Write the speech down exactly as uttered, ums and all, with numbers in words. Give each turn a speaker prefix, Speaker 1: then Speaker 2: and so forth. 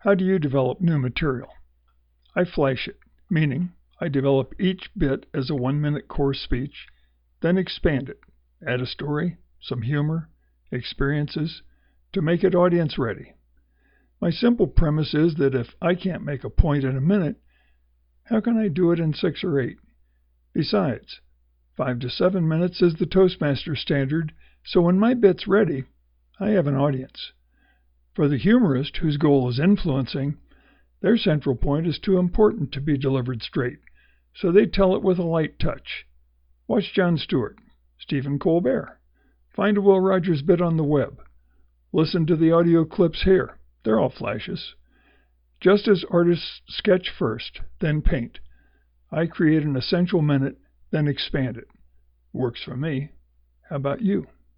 Speaker 1: How do you develop new material? I flash it, meaning I develop each bit as a one-minute course speech, then expand it, add a story, some humor, experiences, to make it audience-ready. My simple premise is that if I can't make a point in a minute, how can I do it in six or eight? Besides, five to seven minutes is the Toastmaster standard, so when my bit's ready, I have an audience. For the humorist whose goal is influencing, their central point is too important to be delivered straight, so they tell it with a light touch. Watch Jon Stewart, Stephen Colbert. Find a Will Rogers bit on the web. Listen to the audio clips here. They're all flashes. Just as artists sketch first, then paint, I create an essential minute, then expand it. Works for me. How about you?